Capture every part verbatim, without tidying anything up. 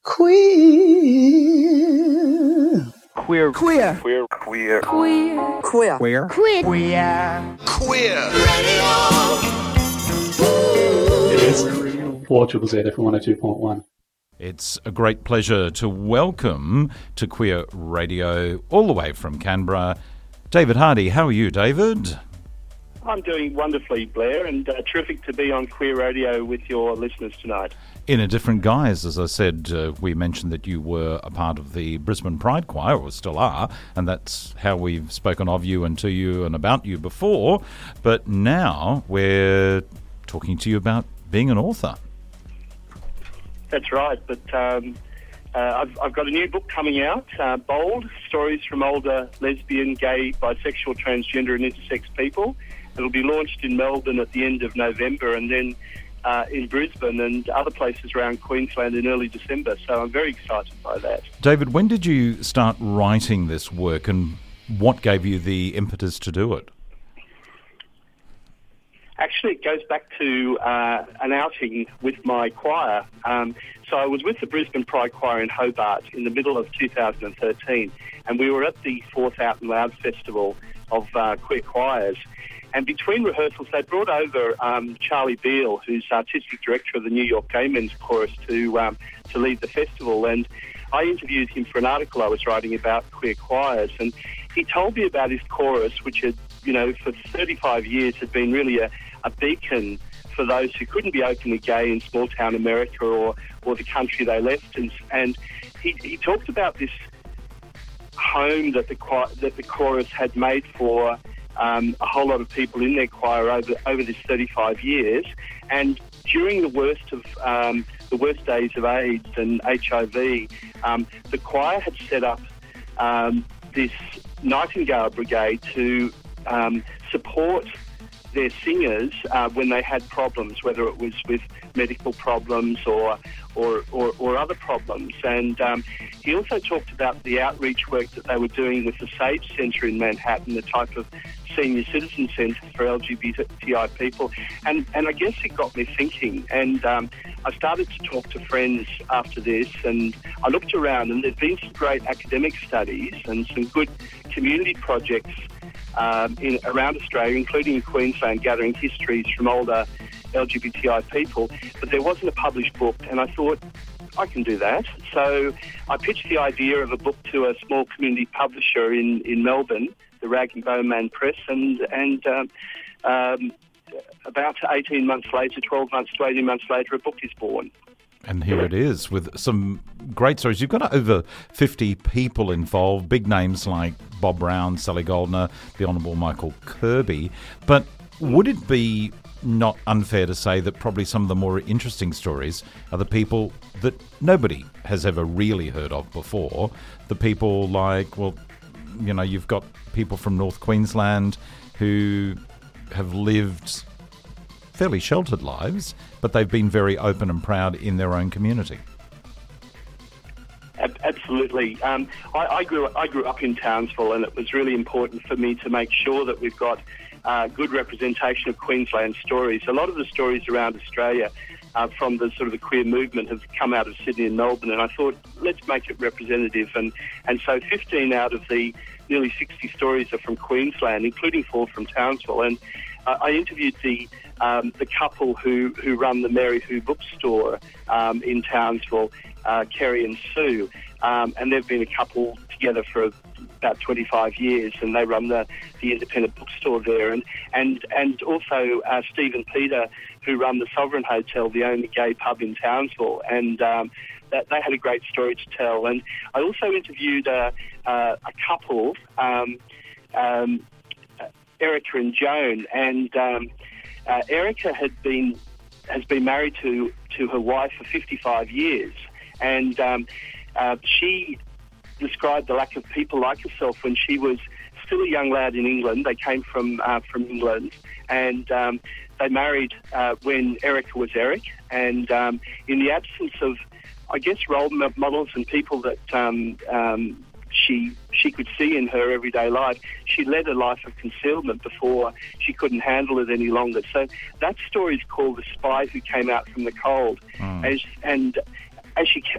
Queer. Queer. Queer. Queer. Queer. Queer. Queer. Queer. Queer. Queer. Queer. It is four triple Z F M one oh two point one. It's a great pleasure to welcome to Queer Radio, all the way from Canberra, David Hardy. How are you, David? I'm doing wonderfully, Blair, and uh, terrific to be on Queer Radio with your listeners tonight. In a different guise, as I said, uh, we mentioned that you were a part of the Brisbane Pride Choir, or still are, and that's how we've spoken of you and to you and about you before. But now we're talking to you about being an author. That's right, but um, uh, I've, I've got a new book coming out, uh, Bold, Stories from Older Lesbian, Gay, Bisexual, Transgender and Intersex People. It'll be launched in Melbourne at the end of November and then uh, in Brisbane and other places around Queensland in early December. So I'm very excited by that. David, when did you start writing this work and what gave you the impetus to do it? Actually, it goes back to uh, an outing with my choir. Um, so I was with the Brisbane Pride Choir in Hobart in the middle of two thousand thirteen, and we were at the fourth Out and Loud Festival of uh, Queer Choirs. And between rehearsals, they brought over um, Charlie Beale, who's artistic director of the New York Gay Men's Chorus, to um, to lead the festival. And I interviewed him for an article I was writing about queer choirs. And he told me about his chorus, which had, you know, for thirty-five years had been really a, a beacon for those who couldn't be openly gay in small-town America or, or the country they left. And, and he, he talked about this home that the that the chorus had made for Um, a whole lot of people in their choir over over this thirty-five years, and during the worst of um, the worst days of AIDS and H I V, um, the choir had set up um, this Nightingale Brigade to um, support their singers uh, when they had problems, whether it was with medical problems or or, or, or other problems. And um, he also talked about the outreach work that they were doing with the SAGE Centre in Manhattan, the type of senior citizen centre for L G B T I people. And, and I guess it got me thinking. And um, I started to talk to friends after this, and I looked around, and there'd been some great academic studies and some good community projects Um, in, around Australia, including in Queensland, gathering histories from older L G B T I people, but there wasn't a published book, and I thought, I can do that. So I pitched the idea of a book to a small community publisher in, in Melbourne, the Rag and Bone Man Press, and, and um, um, about eighteen months later, twelve months to eighteen months later, a book is born. And here it is with some great stories. You've got over fifty people involved, big names like Bob Brown, Sally Goldner, the Honourable Michael Kirby. But would it be not unfair to say that probably some of the more interesting stories are the people that nobody has ever really heard of before? The people like, well, you know, you've got people from North Queensland who have lived fairly sheltered lives, but they've been very open and proud in their own community. Absolutely. Um, I, I grew I grew up in Townsville, and it was really important for me to make sure that we've got uh, good representation of Queensland stories. A lot of the stories around Australia uh, from the sort of the queer movement have come out of Sydney and Melbourne, and I thought, let's make it representative. And, and so fifteen out of the nearly sixty stories are from Queensland, including four from Townsville. And uh, I interviewed the Um, the couple who, who run the Mary Who bookstore um, in Townsville, uh, Kerry and Sue, um, and they've been a couple together for about twenty-five years, and they run the, the independent bookstore there, and and and also uh, Steve and Peter, who run the Sovereign Hotel, the only gay pub in Townsville, and um, that they had a great story to tell. And I also interviewed a, a, a couple, um, um, Erica and Joan, and um, Uh, Erica had been has been married to, to her wife for fifty-five years, and um, uh, she described the lack of people like herself when she was still a young lad in England. They came from uh, from England, and um, they married uh, when Erica was Eric. And um, in the absence of, I guess, role models and people that um, um, she she could see in her everyday life, she led a life of concealment before she couldn't handle it any longer. So that story is called The Spy Who Came Out from the Cold. Mm. As, and as she kept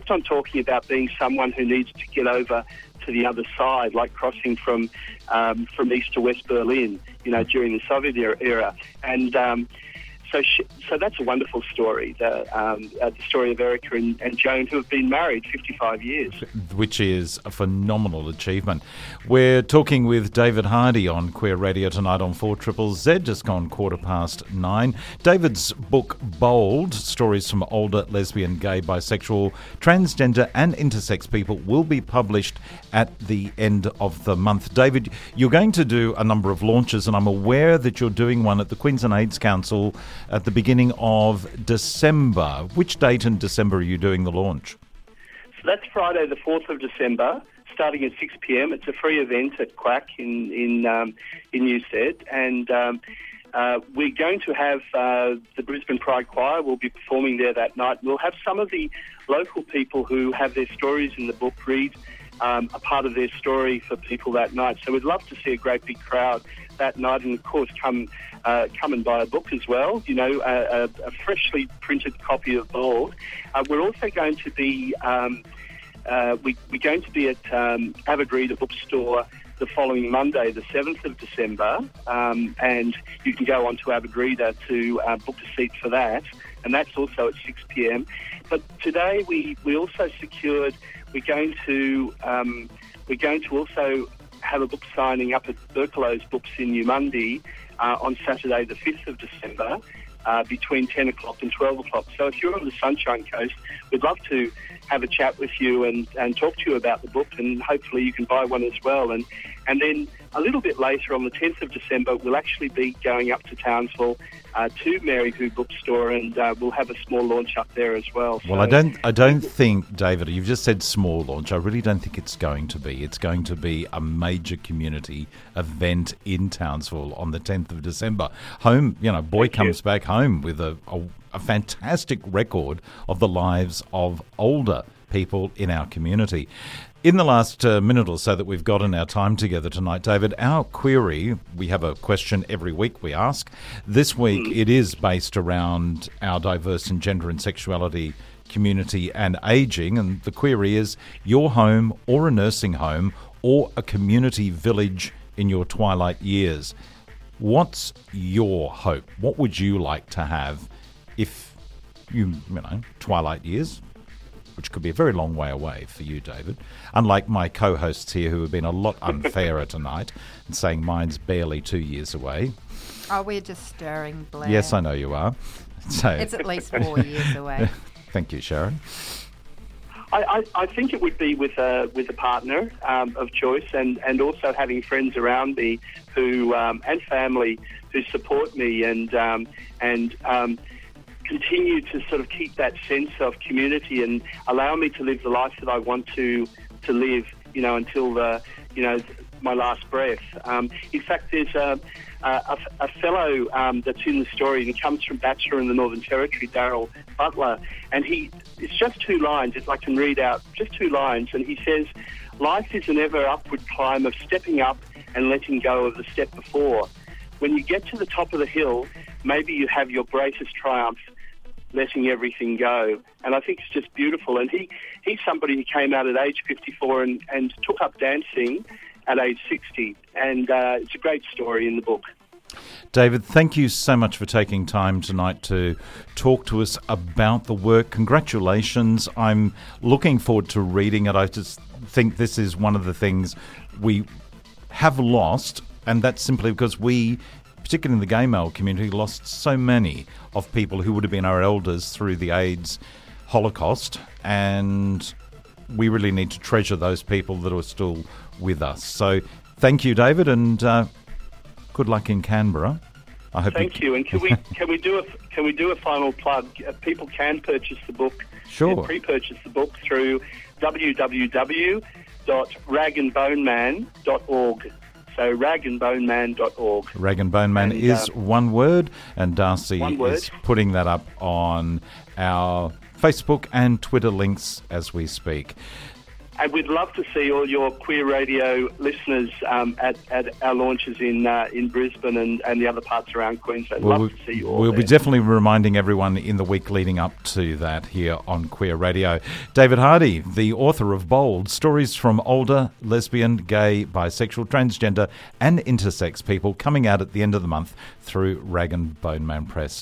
kept on talking about being someone who needs to get over to the other side, like crossing from um, from East to West Berlin, you know, during the Soviet era. era. And um, so she, so that's a wonderful story, the, um, uh, the story of Erica and, and Joan, who have been married fifty-five years. Which is a phenomenal achievement. We're talking with David Hardy on Queer Radio tonight on four Triple Z, just gone quarter past nine. David's book, Bold, Stories from Older Lesbian, Gay, Bisexual, Transgender and Intersex People, will be published at the end of the month. David, you're going to do a number of launches, and I'm aware that you're doing one at the Queensland AIDS Council at the beginning of December. Which date in December are you doing the launch? So that's Friday the fourth of December, starting at six p.m. It's a free event at Quack in in, um, in Newstead, and um, uh, we're going to have uh, the Brisbane Pride Choir will be performing there that night. We'll have some of the local people who have their stories in the book read um, a part of their story for people that night. So we'd love to see a great big crowd that night, and of course come uh, come and buy a book as well, you know, a, a, a freshly printed copy of Bold. Uh, we're also going to be um, uh, we, we're going to be at um, Aberdeen Bookstore the following Monday, the seventh of December, um, and you can go on to Aberdeen to uh, book a seat for that, and that's also at six p.m. But today we, we also secured we're going to um, we're going to also have a book signing up at Berkelow's Books in Newmundi uh, on Saturday the fifth of December uh, between ten o'clock and twelve o'clock. So if you're on the Sunshine Coast, we'd love to have a chat with you and, and talk to you about the book, and hopefully you can buy one as well. And and then a little bit later on the tenth of December, we'll actually be going up to Townsville uh, to Mary Who Bookstore, and uh, we'll have a small launch up there as well. Well, so, I don't I don't think, David, you've just said small launch. I really don't think it's going to be. It's going to be a major community event in Townsville on the tenth of December. Home, you know, Boy Thank comes you. back home with a, a, a fantastic record of the lives of older people in our community. In the last uh, minute or so that we've got in our time together tonight, David, our query, we have a question every week we ask. This week it is based around our diverse and gender and sexuality community and ageing, and the query is your home or a nursing home or a community village in your twilight years. What's your hope? What would you like to have if you, you know, twilight years, which could be a very long way away for you, David, unlike my co-hosts here who have been a lot unfairer tonight and saying mine's barely two years away. Oh, we're just stirring, Blair. Yes, I know you are. So It's at least four years away. Thank you, Sharon. I, I, I think it would be with a with a partner um, of choice, and, and also having friends around me who um, and family who support me and um, and um, continue to sort of keep that sense of community and allow me to live the life that I want to to live, you know, until the you know my last breath. Um, in fact, there's a a, a fellow um, that's in the story, and he comes from Bachelor in the Northern Territory, Daryl Butler, and he it's just two lines, if I can read out just two lines, and he says, "Life is an ever upward climb of stepping up and letting go of the step before. When you get to the top of the hill, maybe you have your greatest triumph, letting everything go." And I think it's just beautiful. And he, he's somebody who came out at age fifty-four and, and took up dancing at age sixty. And uh, it's a great story in the book. David, thank you so much for taking time tonight to talk to us about the work. Congratulations. I'm looking forward to reading it. I just think this is one of the things we have lost, and that's simply because we, particularly in the gay male community, lost so many of people who would have been our elders through the AIDS Holocaust, and we really need to treasure those people that are still with us. So thank you, David, and uh, good luck in Canberra. I hope Thank you. And can we can we do a can we do a final plug? Uh, people can purchase the book. Sure. Can pre-purchase the book through w w w dot rag and bone man dot org. So rag and bone man dot org. Rag and Bone Man And, is uh, one word, and Darcy one word. is putting that up on our Facebook and Twitter links as we speak. and we'd love to see all your Queer Radio listeners um, at, at our launches in uh, in Brisbane and, and the other parts around Queensland. Well, love we, to see you all We'll there. be definitely reminding everyone in the week leading up to that here on Queer Radio. David Hardy, the author of Bold, Stories from Older, Lesbian, Gay, Bisexual, Transgender and Intersex People, coming out at the end of the month through Rag and Bone Man Press.